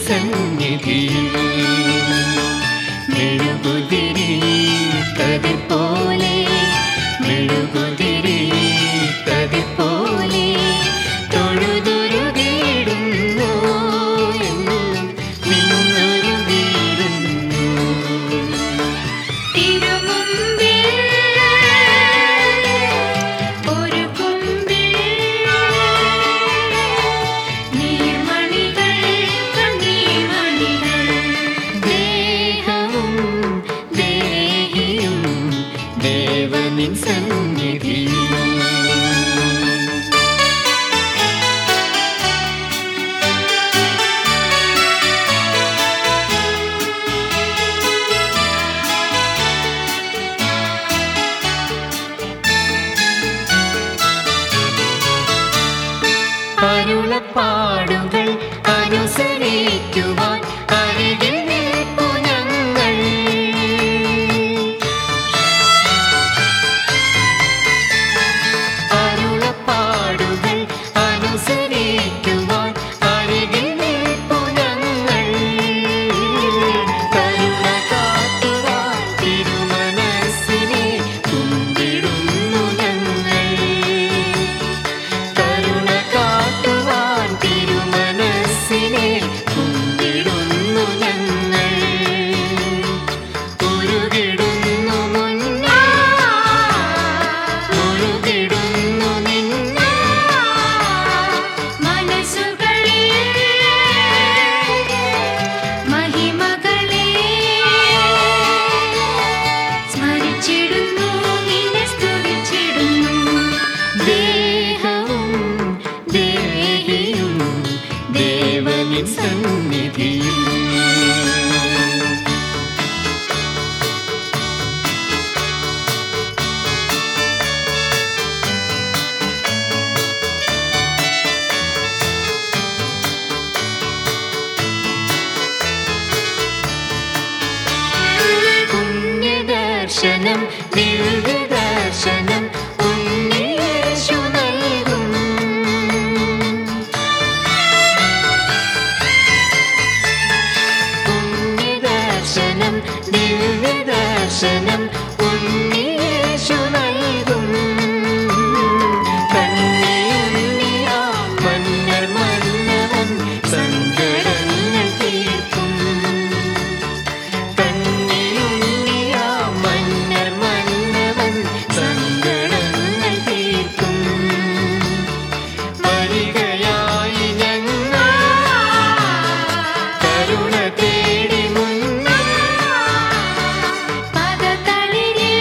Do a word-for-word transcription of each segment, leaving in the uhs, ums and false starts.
സന്നിധിയിൽ മെഴുകുതിരി കതിർ പോലെ മെഴുകുതിരി കതിർ പോലെ തൊഴുതൊരുകിടുന്നു നിന്നൊരുകിടുന്നു തിരുമുമ്പിൽ ഒരു കുമ്പിൽ നീർമണികൾ കണ്ണീർമണികൾ ദേഹവും ദേഹിയും ദേവനിൻ സന്നിധിയിൽ അരുളപ്പാടുകൾ അനുസരിക്കുവാൻ അരികിൽ നിൽപ്പു ഞങ്ങൾ അരുളപ്പാടുകൾ അനുസരിക്കുവാൻ അരികിൽ നിൽപ്പു ഞങ്ങൾ കരുണ കാട്ടുവാൻ തിരുമനസ്സിനെ കുമ്പിടുന്നു ഞങ്ങൾ കരുണ കാട്ടുവാൻ തിരുമനസ്സിനെ കുമ്പിടുന്നു ഞങ്ങൾ ഉരുകിടുന്നു മുന്നേ ഉരുകിടുന്നു നിന്നെ മനസ്സുകളിൽ മഹിമകളെ സ്മരിച്ചിടുന്നു നിന്നെ സ്തുതിച്ചിടുന്നു ദേഹവും ദേഹിയും ദേവനിൻ സന്നിധിയിൽ പുണ്യദർശനം ദിവ്യദർശനം ഉണ്ണിയേശു നൽകും പുണ്യദർശനം ദിവ്യദർശനം ഉണ്ണിയേശു നൽകും കണ്ണിയുണ്ണിയാ മന്നർ മന്നവൻ സങ്കടങ്ങൾ തീർക്കും കണ്ണിയുണ്ണിയാ മന്നർ മന്നവൻ സങ്കടങ്ങൾ തീർക്കും വരികയായി ഞങ്ങൾ കരുണ തേടി മുന്നിൽ പദതളിരിൽ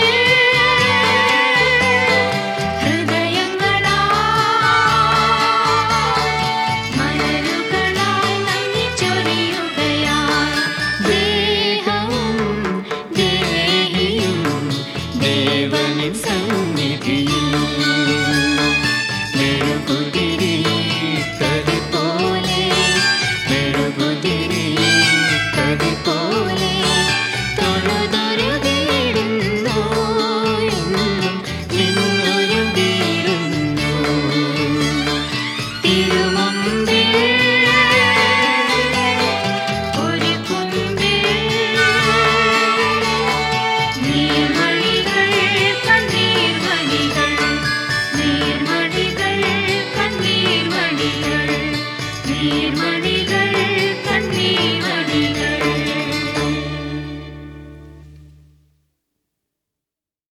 ഹൃദയങ്ങളാൽ മലരുകളാൽ നന്ദി ചൊരിയുകയാൽ ദേഹവും ദേഹിയും ദേവനിൻ സന്നിധിയിൽ മെഴുകുതിരി കതിർ പോലെ മെഴുകുതിരി കതിർ പോലെ തൊഴുതൊരുകിടുന്നു നിന്നൊരുകിടുന്നു തിരുമുമ്പിൽ ഒരു കുമ്പിൽ നീർമണികൾ കണ്ണീർമണികൾ നീർമണികൾ കണ്ണീർമണികൾ നീർമണി